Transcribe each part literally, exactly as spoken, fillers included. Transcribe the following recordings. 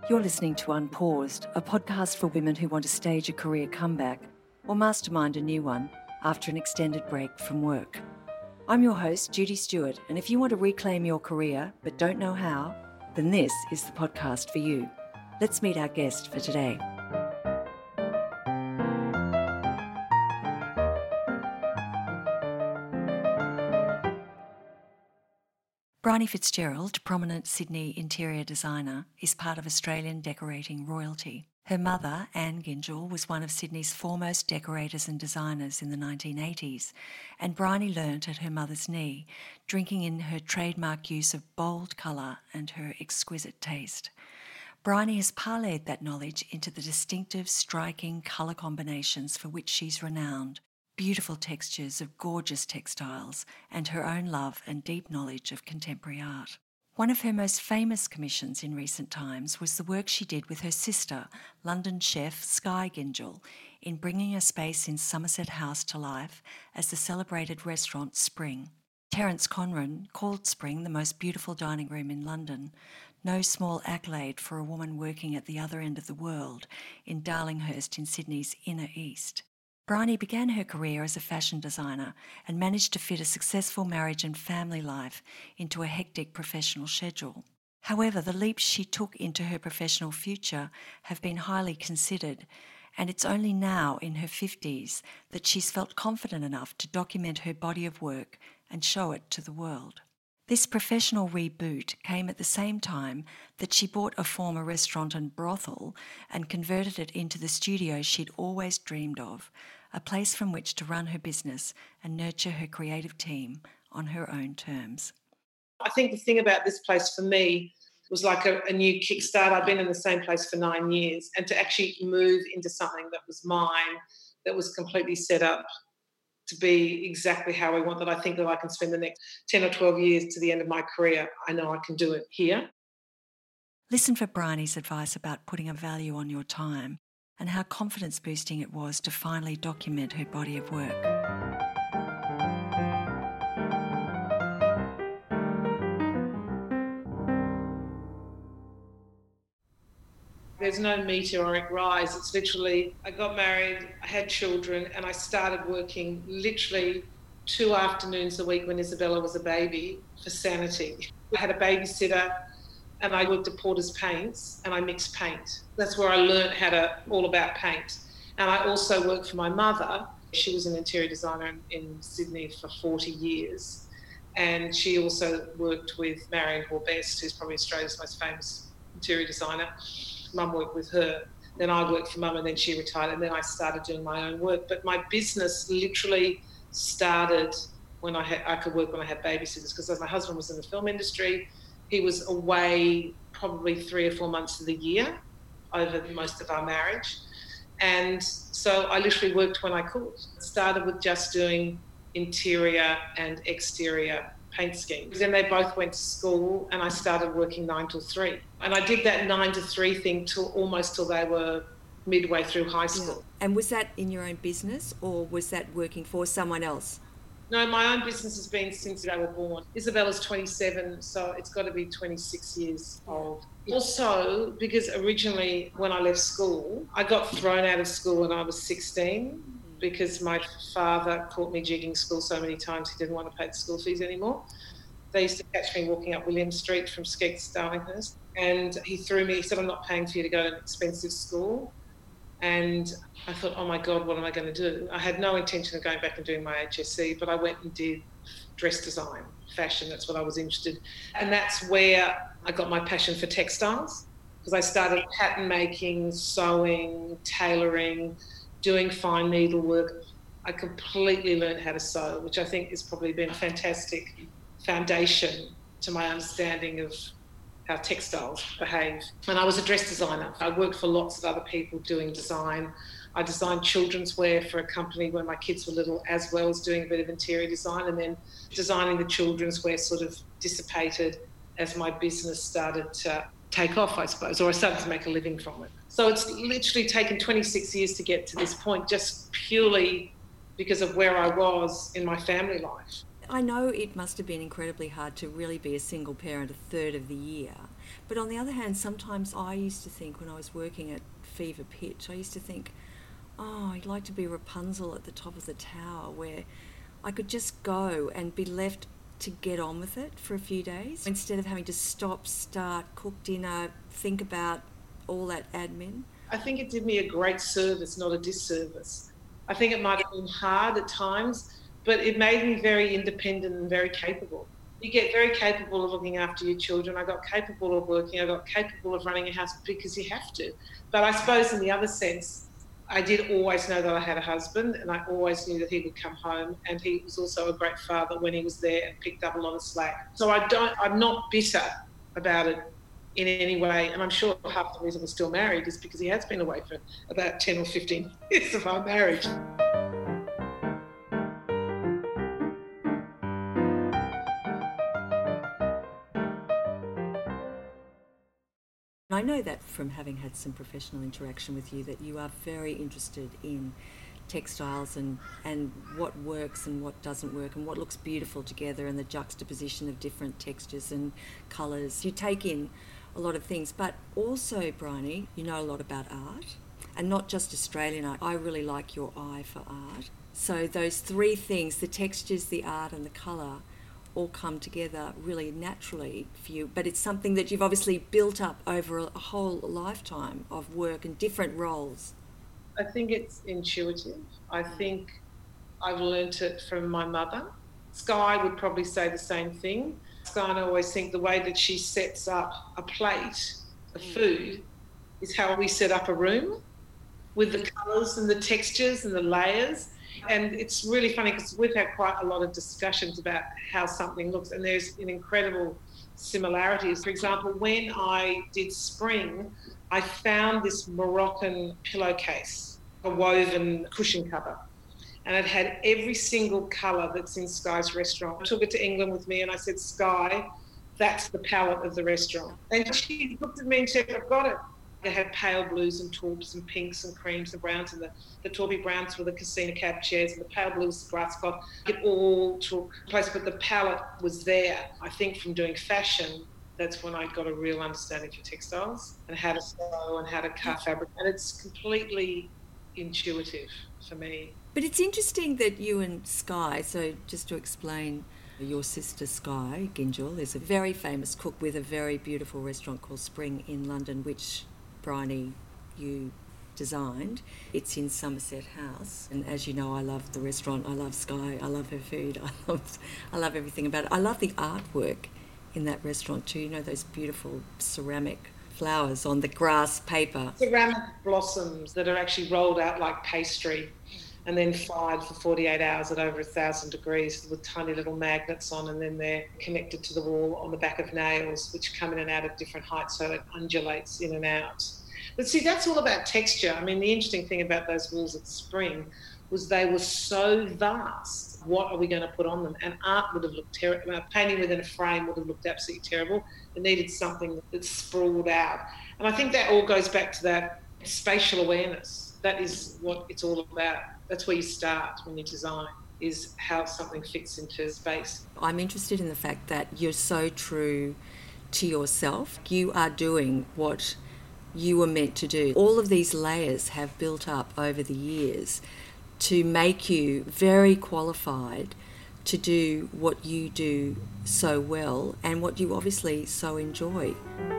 You're listening to Unpaused, a podcast for women who want to stage a career comeback or mastermind a new one after an extended break from work. I'm your host, Judy Stewart, and if you want to reclaim your career but don't know how, then this is the podcast for you. Let's meet our guest for today. Bryony Fitzgerald, prominent Sydney interior designer, is part of Australian decorating royalty. Her mother, Anne Gyngell, was one of Sydney's foremost decorators and designers in the nineteen eighties, and Bryony learnt at her mother's knee, drinking in her trademark use of bold colour and her exquisite taste. Bryony has parlayed that knowledge into the distinctive, striking colour combinations for which she's renowned, beautiful textures of gorgeous textiles, and her own love and deep knowledge of contemporary art. One of her most famous commissions in recent times was the work she did with her sister, London chef Skye Gyngell, in bringing a space in Somerset House to life as the celebrated restaurant Spring. Terence Conran called Spring the most beautiful dining room in London, no small accolade for a woman working at the other end of the world in Darlinghurst in Sydney's inner east. Bryony began her career as a fashion designer and managed to fit a successful marriage and family life into a hectic professional schedule. However, the leaps she took into her professional future have been highly considered, and it's only now in her fifties that she's felt confident enough to document her body of work and show it to the world. This professional reboot came at the same time that she bought a former restaurant and brothel and converted it into the studio she'd always dreamed of, a place from which to run her business and nurture her creative team on her own terms. I think the thing about this place for me was like a, a new kickstart. I've been in the same place for nine years, and to actually move into something that was mine, that was completely set up to be exactly how I want, that I think that I can spend the next ten or twelve years to the end of my career. I know I can do it here. Listen for Bryony's advice about putting a value on your time and how confidence boosting it was to finally document her body of work. There's no meteoric rise. It's literally, I got married, I had children, and I started working literally two afternoons a week when Isabella was a baby for sanity. I had a babysitter and I worked at Porter's Paints and I mixed paint. That's where I learned how to, all about paint. And I also worked for my mother. She was an interior designer in, in Sydney for forty years. And she also worked with Marion Hall-Best, who's probably Australia's most famous interior designer. Mum worked with her, then I worked for Mum, and then she retired, and then I started doing my own work. But my business literally started when I had I could work when I had babysitters, because my husband was in the film industry. He was away probably three or four months of the year over most of our marriage. And so I literally worked when I could. Started with just doing interior and exterior paint schemes. Then they both went to school and I started working nine till three. And I did that nine to three thing till almost till they were midway through high school. Yeah. And was that in your own business or was that working for someone else? No, my own business has been since they were born. Isabella's twenty-seven, so it's got to be twenty-six years old. Also, because originally when I left school, I got thrown out of school when I was sixteen because my father caught me jigging school so many times he didn't want to pay the school fees anymore. They used to catch me walking up William Street from Skegness to Darlinghurst, and he threw me, he said, "I'm not paying for you to go to an expensive school." And I thought, oh my God, what am I going to do? I had no intention of going back and doing my H S C, but I went and did dress design, fashion, that's what I was interested in. And that's where I got my passion for textiles, because I started pattern making, sewing, tailoring, doing fine needlework. I completely learned how to sew, which I think has probably been a fantastic foundation to my understanding of how textiles behave. And I was a dress designer. I worked for lots of other people doing design. I designed children's wear for a company when my kids were little, as well as doing a bit of interior design. And then designing the children's wear sort of dissipated as my business started to take off, I suppose, or I started to make a living from it. So it's literally taken twenty-six years to get to this point, just purely because of where I was in my family life. I know it must have been incredibly hard to really be a single parent a third of the year. But on the other hand, sometimes I used to think when I was working at fever pitch, I used to think, oh, I'd like to be Rapunzel at the top of the tower where I could just go and be left to get on with it for a few days instead of having to stop, start, cook dinner, think about all that admin. I think it did me a great service, not a disservice. I think it might have been hard at times, but it made me very independent and very capable. You get very capable of looking after your children. I got capable of working. I got capable of running a house because you have to. But I suppose in the other sense, I did always know that I had a husband, and I always knew that he would come home, and he was also a great father when he was there and picked up a lot of slack. So I don't, I'm not bitter about it in any way, and I'm sure half the reason we're still married is because he has been away for about ten or fifteen years of our marriage. I know that from having had some professional interaction with you that you are very interested in textiles and, and what works and what doesn't work and what looks beautiful together and the juxtaposition of different textures and colours. You take in a lot of things, but also, Bryony, you know a lot about art, and not just Australian art. I really like your eye for art. So those three things, the textures, the art and the colour, all come together really naturally for you, but it's something that you've obviously built up over a whole lifetime of work and different roles. I think it's intuitive. I think I've learnt it from my mother. Sky would probably say the same thing. Sky and I always think the way that she sets up a plate of food is how we set up a room, with the colours and the textures and the layers. And it's really funny because we've had quite a lot of discussions about how something looks, and there's an incredible similarities. For example, when I did Spring, I found this Moroccan pillowcase, a woven cushion cover, and it had every single colour that's in Sky's restaurant. I took it to England with me and I said, Sky, that's the palette of the restaurant. And she looked at me and said, I've got it. They had pale blues and taupes and pinks and creams and browns, and the, the taupey browns were the casino cab chairs, and the pale blues the grass cloth. It all took place, but the palette was there. I think from doing fashion, that's when I got a real understanding for textiles and how to sew and how to cut fabric. And it's completely intuitive for me. But it's interesting that you and Sky, so just to explain, your sister Sky Gyngell is a very famous cook with a very beautiful restaurant called Spring in London, which Bryony, you designed. It's in Somerset House, and as you know, I love the restaurant, I love Sky, I love her food, I love, I love everything about it. I love the artwork in that restaurant too, you know, those beautiful ceramic flowers on the grass paper. Ceramic blossoms that are actually rolled out like pastry and then fired for forty-eight hours at over a thousand degrees with tiny little magnets on, and then they're connected to the wall on the back of nails, which come in and out at different heights, so it undulates in and out. But see, that's all about texture. I mean, the interesting thing about those walls at Spring was they were so vast. What are we going to put on them? And art would have looked terrible. Painting within a frame would have looked absolutely terrible. It needed something that sprawled out. And I think that all goes back to that spatial awareness. That is what it's all about. That's where you start when you design, is how something fits into space. I'm interested in the fact that you're so true to yourself. You are doing what you were meant to do. All of these layers have built up over the years to make you very qualified to do what you do so well and what you obviously so enjoy.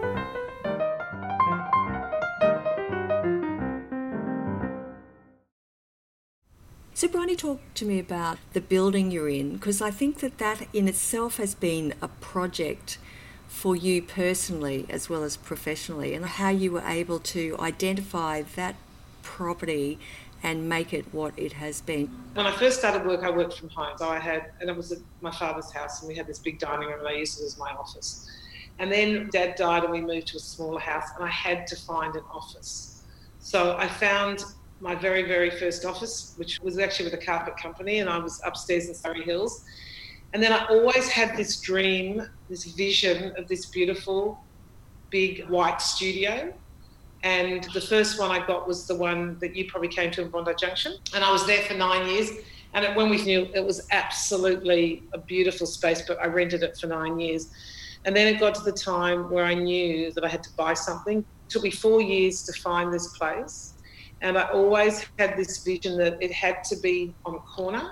So Bryony, talk to me about the building you're in, because I think that that in itself has been a project for you personally as well as professionally, and how you were able to identify that property and make it what it has been. When I first started work, I worked from home. So I had, and it was at my father's house, and we had this big dining room, and I used it as my office. And then Dad died and we moved to a smaller house, and I had to find an office. So I found my very, very first office, which was actually with a carpet company, and I was upstairs in Surrey Hills. And then I always had this dream, this vision of this beautiful, big white studio. And the first one I got was the one that you probably came to in Bondi Junction. And I was there for nine years. And at Wentworth New, it was absolutely a beautiful space, but I rented it for nine years. And then it got to the time where I knew that I had to buy something. It took me four years to find this place. And I always had this vision that it had to be on a corner.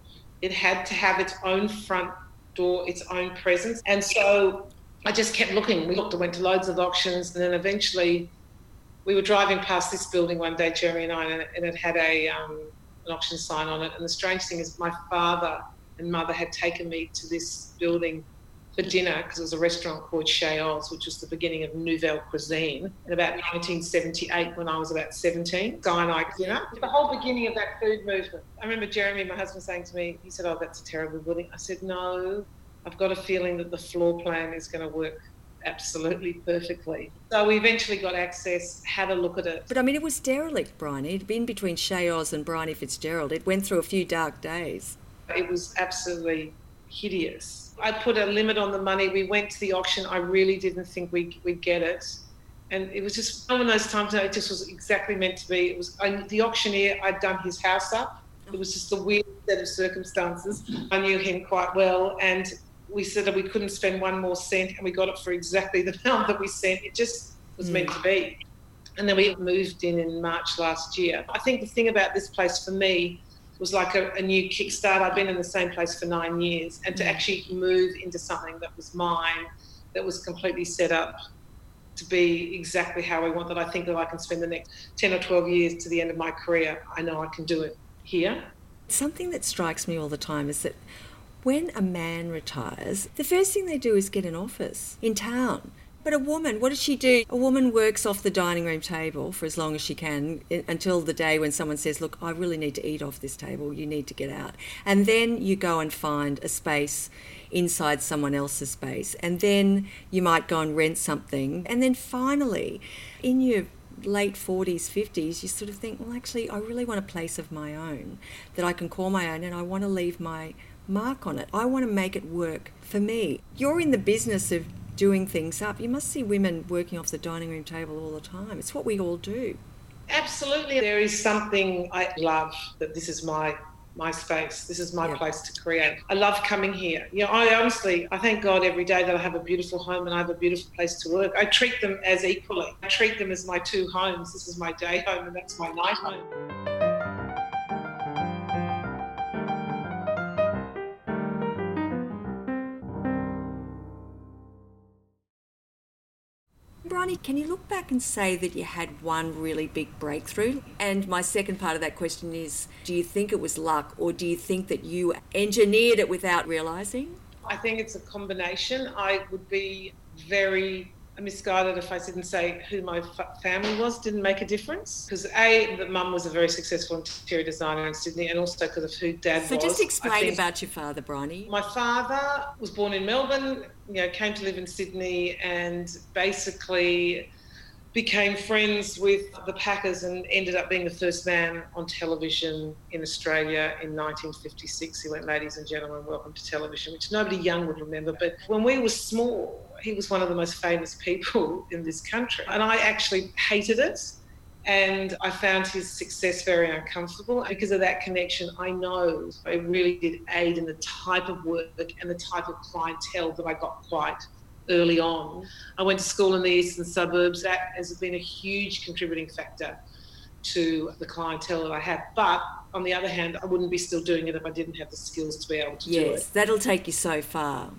It had to have its own front door, its own presence. And so I just kept looking. We looked, I went to loads of auctions, and then eventually we were driving past this building one day, Jeremy and I, and it had a um, an auction sign on it. And the strange thing is my father and mother had taken me to this building for dinner because it was a restaurant called Chez Oz, which was the beginning of Nouvelle Cuisine in about nineteen seventy-eight when I was about seventeen. Guy and I dinner. The whole beginning of that food movement. I remember Jeremy, my husband, saying to me, he said, oh, that's a terrible building. I said, no, I've got a feeling that the floor plan is going to work absolutely perfectly. So we eventually got access, had a look at it. But I mean, it was derelict, Bryony. It'd been between Chez Oz and Bryony Fitzgerald. It went through a few dark days. It was absolutely hideous. I put a limit on the money. We went to the auction. I really didn't think we'd, we'd get it. And it was just one of those times that it just was exactly meant to be. It was I, the auctioneer, I'd done his house up. It was just a weird set of circumstances. I knew him quite well, and we said that we couldn't spend one more cent, and we got it for exactly the amount that we sent. It just was mm. meant to be. And then we moved in in March last year. I think the thing about this place for me was like a, a new kickstart. I've been in the same place for nine years, and to actually move into something that was mine, that was completely set up to be exactly how I want, that I think that I can spend the next ten or twelve years to the end of my career. I know I can do it here. Something that strikes me all the time is that when a man retires, the first thing they do is get an office in town. But a woman, what does she do? A woman works off the dining room table for as long as she can until the day when someone says, look, I really need to eat off this table, you need to get out. And then you go and find a space inside someone else's space. And then you might go and rent something. And then finally, in your late forties, fifties, you sort of think, well, actually, I really want a place of my own that I can call my own, and I want to leave my mark on it. I want to make it work for me. You're in the business of doing things up. You must see women working off the dining room table all the time. It's what we all do. Absolutely. There is something I love, that this is my my space. This is my yeah. place to create. I love coming here. You know, I honestly, I thank God every day that I have a beautiful home and I have a beautiful place to work. I treat them as equally. I treat them as my two homes. This is my day home and that's my night home. Bryony, can you look back and say that you had one really big breakthrough? And my second part of that question is, do you think it was luck, or do you think that you engineered it without realising? I think it's a combination. I would be very misguided if I didn't say who my f- family was. Didn't make a difference. Because A, that mum was a very successful interior designer in Sydney, and also because of who dad so was. So just explain about your father, Bryony. My father was born in Melbourne, you know, came to live in Sydney, and basically became friends with the Packers and ended up being the first man on television in Australia in nineteen fifty-six. He went, ladies and gentlemen, welcome to television, which nobody young would remember. But when we were small, he was one of the most famous people in this country. And I actually hated it. And I found his success very uncomfortable. Because of that connection, I know it really did aid in the type of work and the type of clientele that I got quite early on. I went to school in the eastern suburbs. That has been a huge contributing factor to the clientele that I have. But on the other hand, I wouldn't be still doing it if I didn't have the skills to be able to yes, do it. Yes, that'll take you so far.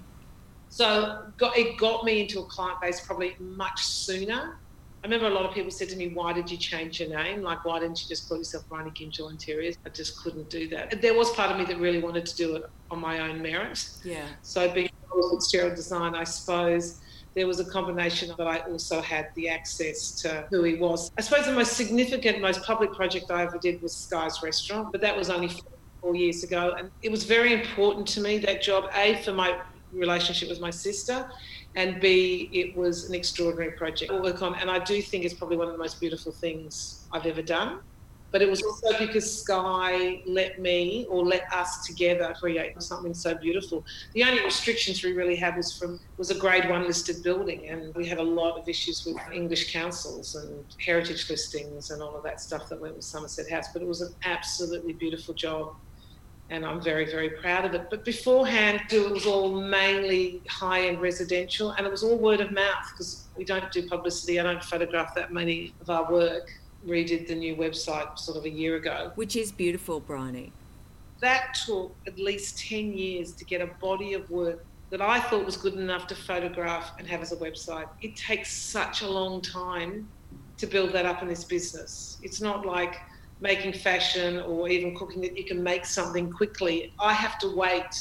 So got, it got me into a client base probably much sooner. I remember a lot of people said to me, why did you change your name? Like, why didn't you just call yourself Bryony Gyngell Interiors? I just couldn't do that. There was part of me that really wanted to do it on my own merit. Yeah. So being Fitzgerald Design, I suppose there was a combination that I also had the access to who he was. I suppose the most significant, most public project I ever did was Sky's Restaurant, but that was only four years ago. And it was very important to me, that job, A, for my relationship with my sister, and B, it was an extraordinary project to work on. And I do think it's probably one of the most beautiful things I've ever done. But it was also because Sky let me, or let us together, create something so beautiful. The only restrictions we really had was from was a grade one listed building, and we had a lot of issues with English councils and heritage listings and all of that stuff that went with Somerset House. But it was an absolutely beautiful job. and I'm very, very proud of it. But beforehand, it was all mainly high-end residential, and it was all word of mouth because we don't do publicity. I don't photograph that many of our work. Redid the new website sort of a year ago. Which is beautiful, Bryony. That took at least ten years to get a body of work that I thought was good enough to photograph and have as a website. It takes such a long time to build that up in this business. It's not like making fashion or even cooking that you can make something quickly. I have to wait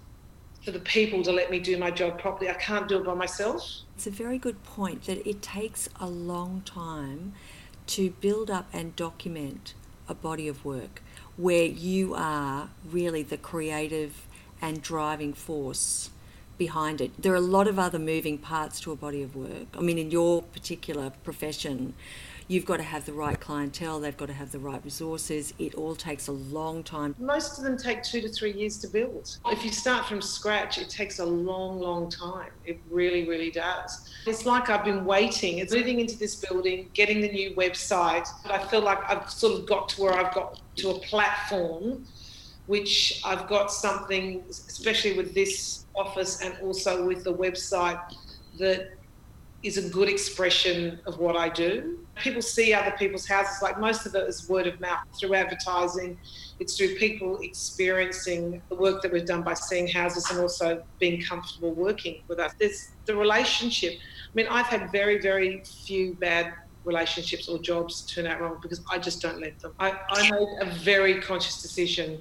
for the people to let me do my job properly. I can't do it by myself. It's a very good point that it takes a long time to build up and document a body of work where you are really the creative and driving force behind it. There are a lot of other moving parts to a body of work. I mean, in your particular profession, you've got to have the right clientele, they've got to have the right resources. It all takes a long time. Most of them take two to three years to build. If you start from scratch, it takes a long, long time. It really, really does. It's like I've been waiting. It's moving into this building, getting the new website. I feel like I've sort of got to where I've got to a platform, which I've got something, especially with this office and also with the website, that is a good expression of what I do. People see other people's houses, like most of it is word of mouth through advertising. It's through people experiencing the work that we've done by seeing houses and also being comfortable working with us. There's the relationship. I mean, I've had very, very few bad relationships or jobs turn out wrong because I just don't let them. I, I made a very conscious decision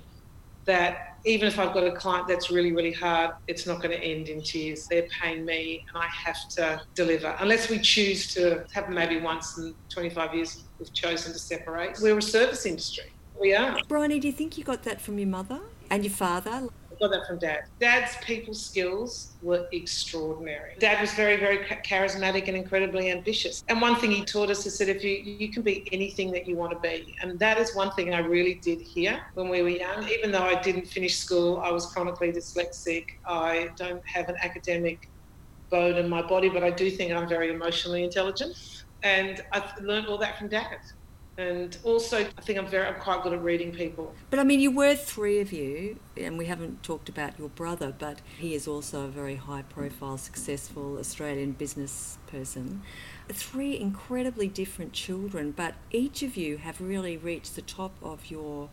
that even if I've got a client that's really, really hard, it's not going to end in tears. They're paying me and I have to deliver. Unless we choose to have maybe once in twenty-five years we've chosen to separate. We're a service industry. We are. Bryony, do you think you got that from your mother and your father? I got that from Dad. Dad's people skills were extraordinary. Dad was very, very charismatic and incredibly ambitious. And one thing he taught us is that if you, you can be anything that you want to be. And that is one thing I really did here when we were young. Even though I didn't finish school, I was chronically dyslexic. I don't have an academic bone in my body, but I do think I'm very emotionally intelligent. And I've learned all that from Dad. And also, I think I'm very, I'm quite good at reading people. But I mean, you were three of you, and we haven't talked about your brother, but he is also a very high-profile, successful Australian business person. Three incredibly different children, but each of you have really reached the top of your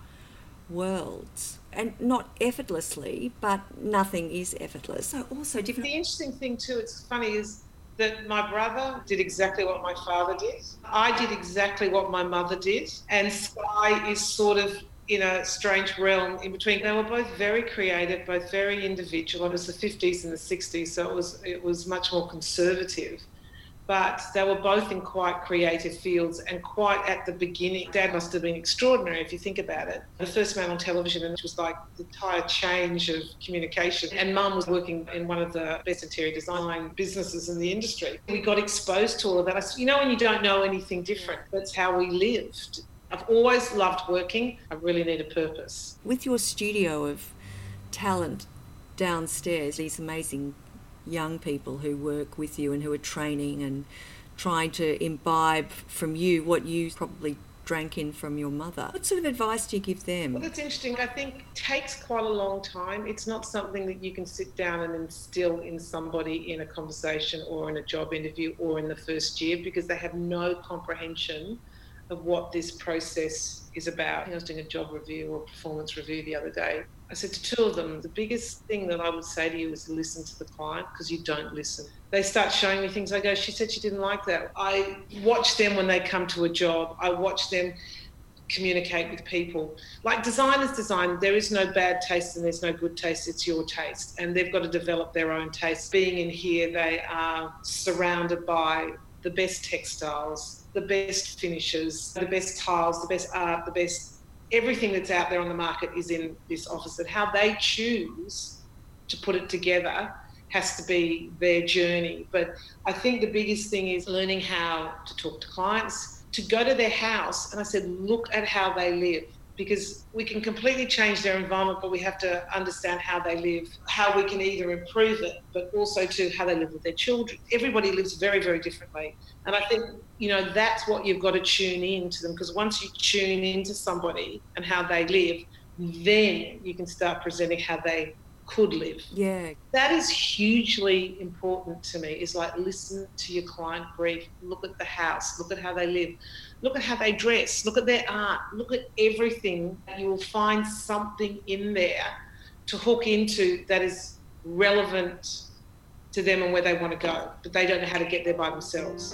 worlds, and not effortlessly, but nothing is effortless. So also different. The interesting thing too, it's funny, is that my brother did exactly what my father did. I did exactly what my mother did. And Sky is sort of in a strange realm in between. They were both very creative, both very individual. It was the fifties and the sixties, so it was it was much more conservative. But they were both in quite creative fields and quite at the beginning. Dad must have been extraordinary if you think about it. The first man on television, and it was like the entire change of communication. And Mum was working in one of the best interior design businesses in the industry. We got exposed to all of that. I said, you know, when you don't know anything different, that's how we lived. I've always loved working. I really need a purpose. With your studio of talent downstairs, these amazing young people who work with you and who are training and trying to imbibe from you what you probably drank in from your mother. What sort of advice do you give them? Well, that's interesting. I think it takes quite a long time. It's not something that you can sit down and instill in somebody in a conversation or in a job interview or in the first year, because they have no comprehension of what this process is about. I was doing a job review or performance review the other day. I said to two of them, the biggest thing that I would say to you is listen to the client, because you don't listen. They start showing me things. I go, she said she didn't like that. I watch them when they come to a job. I watch them communicate with people. Like designers design, there is no bad taste and there's no good taste, it's your taste. And they've got to develop their own taste. Being in here, they are surrounded by the best textiles, the best finishes, the best tiles, the best art, the best everything that's out there on the market is in this office. And how they choose to put it together has to be their journey. But I think the biggest thing is learning how to talk to clients, to go to their house. And I said, look at how they live, because we can completely change their environment, but we have to understand how they live, how we can either improve it, but also to how they live with their children. Everybody lives very, very differently. And I think, you know, that's what you've got to tune in to them, because once you tune into somebody and how they live, then you can start presenting how they could live. Yeah. That is hugely important to me, is like, listen to your client brief, look at the house, look at how they live, look at how they dress, look at their art, look at everything. You will find something in there to hook into that is relevant to them and where they want to go, but they don't know how to get there by themselves.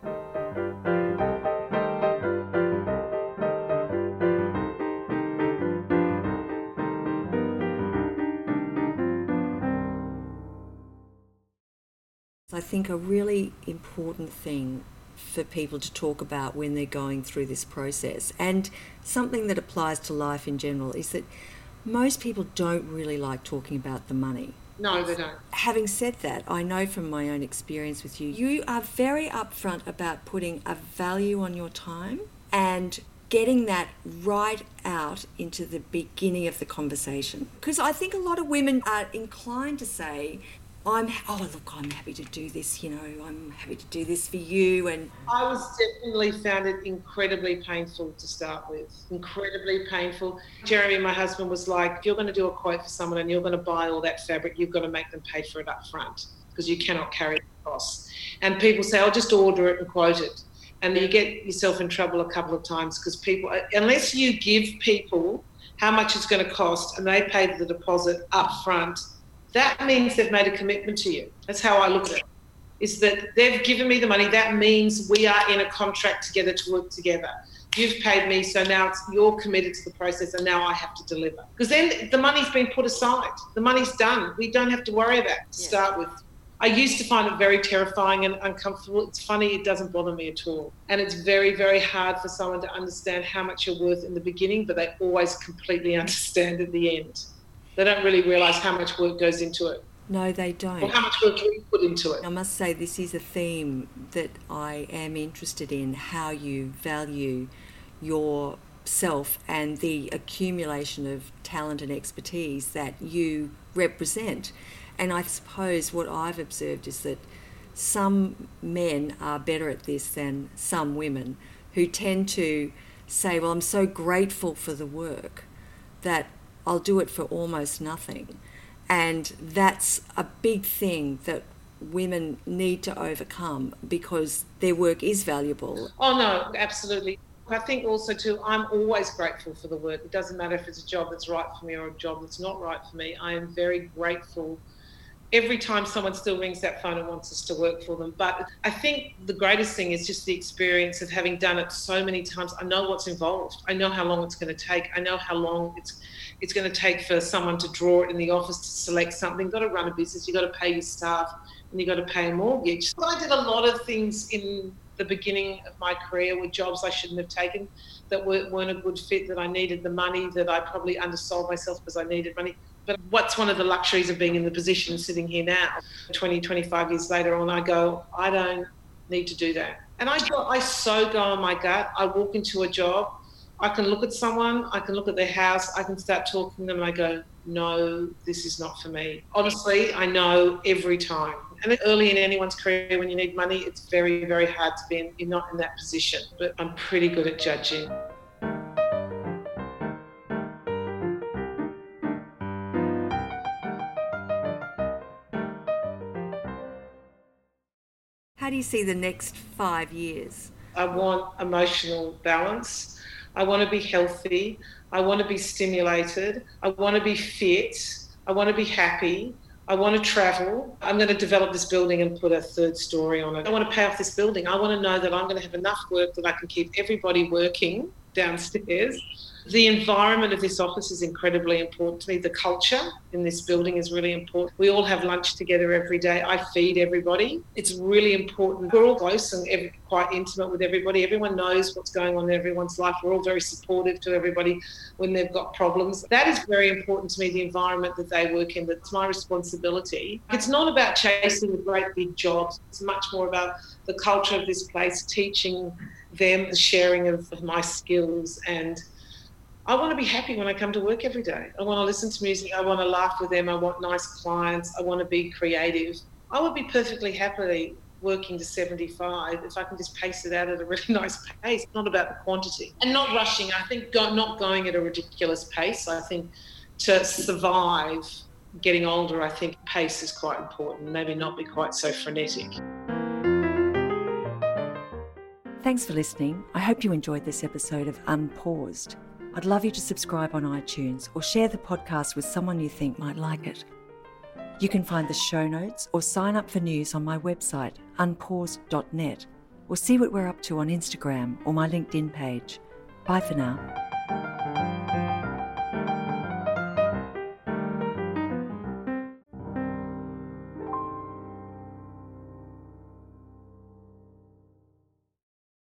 I think a really important thing for people to talk about when they're going through this process, and something that applies to life in general, is that most people don't really like talking about the money. No, they don't. Having said that, I know from my own experience with you, you are very upfront about putting a value on your time and getting that right out into the beginning of the conversation. Because I think a lot of women are inclined to say, I'm, oh, look, I'm happy to do this, you know, I'm happy to do this for you. And I was definitely found it incredibly painful to start with, incredibly painful. Jeremy, my husband, was like, if you're going to do a quote for someone and you're going to buy all that fabric, you've got to make them pay for it up front because you cannot carry the costs. And people say, I'll just order it and quote it. And you get yourself in trouble a couple of times because people, unless you give people how much it's going to cost and they pay the deposit up front, that means they've made a commitment to you. That's how I look at it, is that they've given me the money. That means we are in a contract together to work together. You've paid me, so now it's, you're committed to the process and now I have to deliver. Because then the money's been put aside. The money's done. We don't have to worry about it to yeah. start with. I used to find it very terrifying and uncomfortable. It's funny, it doesn't bother me at all. And it's very, very hard for someone to understand how much you're worth in the beginning, but they always completely understand at the end. They don't really realise how much work goes into it. No, they don't. Or how much work you put into it. I must say this is a theme that I am interested in, how you value yourself and the accumulation of talent and expertise that you represent. And I suppose what I've observed is that some men are better at this than some women, who tend to say, well, I'm so grateful for the work that I'll do it for almost nothing. And that's a big thing that women need to overcome because their work is valuable. Oh, no, absolutely. I think also too, I'm always grateful for the work. It doesn't matter if it's a job that's right for me or a job that's not right for me. I am very grateful every time someone still rings that phone and wants us to work for them. But I think the greatest thing is just the experience of having done it so many times. I know what's involved. I know how long it's going to take. I know how long it's it's going to take for someone to draw it in the office to select something. You've got to run a business. You've got to pay your staff and you've got to pay a mortgage. So I did a lot of things in the beginning of my career with jobs I shouldn't have taken that weren't a good fit, that I needed the money, that I probably undersold myself because I needed money. But what's one of the luxuries of being in the position sitting here now, twenty, twenty-five years later on, I go, I don't need to do that. And I go, I so go on my gut. I walk into a job, I can look at someone, I can look at their house, I can start talking to them and I go, no, this is not for me. Honestly, I know every time. And early in anyone's career, when you need money, it's very, very hard to be in, you're not in that position. But I'm pretty good at judging. How do you see the next five years? I want emotional balance. I want to be healthy. I want to be stimulated. I want to be fit. I want to be happy. I want to travel. I'm going to develop this building and put a third story on it. I want to pay off this building. I want to know that I'm going to have enough work that I can keep everybody working downstairs. The environment of this office is incredibly important to me. The culture in this building is really important. We all have lunch together every day. I feed everybody. It's really important. We're all close and every, quite intimate with everybody. Everyone knows what's going on in everyone's life. We're all very supportive to everybody when they've got problems. That is very important to me, the environment that they work in. That's my responsibility. It's not about chasing the great big jobs. It's much more about the culture of this place, teaching them the sharing of, of my skills, and I want to be happy when I come to work every day. I want to listen to music. I want to laugh with them. I want nice clients. I want to be creative. I would be perfectly happy working to seventy-five, if I can just pace it out at a really nice pace, it's not about the quantity. And not rushing, I think go, not going at a ridiculous pace. I think to survive getting older, I think pace is quite important, maybe not be quite so frenetic. Thanks for listening. I hope you enjoyed this episode of Unpaused. I'd love you to subscribe on iTunes or share the podcast with someone you think might like it. You can find the show notes or sign up for news on my website, unpaused dot net, or see what we're up to on Instagram or my LinkedIn page. Bye for now.